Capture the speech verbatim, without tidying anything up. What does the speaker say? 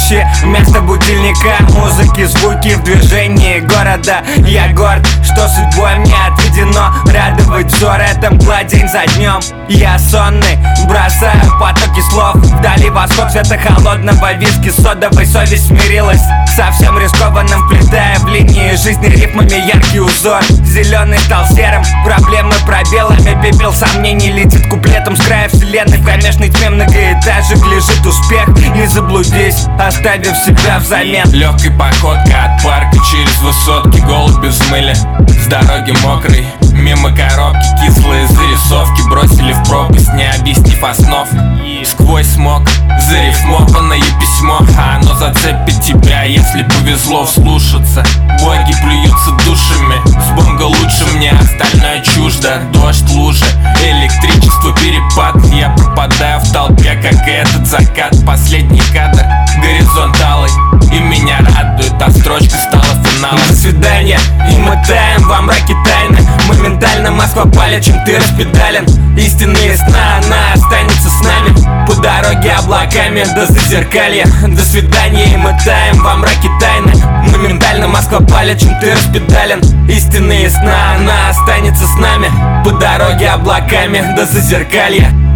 Ищи вместо будильника музыки, звуки в движении города. Я горд, что судьбой мне отведено радовать взор, это мгла день за днем. Я сонный, бросаю потоки слов. Вдали восход света холодного виски содовой. Совесть смирилась со всем рискованным, вплетая в линии жизни рифмами яркий узор. Зеленый стал серым, проблемы пробелами. Пепел сомнений летит куплетом с края вселенной. В кромешной тьме многоэтажек лежит успех. Не заблудись, оставив себя взамен. Легкой походкой от парка через высотки. Голуби взмыли с дороги мокрой. Мимо коробки кислые зарисовки бросили в пропасть, не объяснив основ. Сквозь смог зарифмованное письмо, а оно зацепит тебя, если повезло вслушаться. Боги плюются душами, с бонга лучше мне, остальное чуждо. Дождь, лужи, электричество, перепад. Я пропадаю в толпе, как и этот закат. Последний кадр, горизонт алый, и меня радует, а строчка стала финалом. До свидания, и мы таем во мраке тайны. Моментально Москва палит, чем ты распедален. Истинные сна, она останется с нами по дороге облаками до зазеркалья. До свидания, и мы таем во мраке тайны. Моментально Москва палит, чем ты распедален. Истинные сна, она останется с нами по дороге облаками до зазеркалья.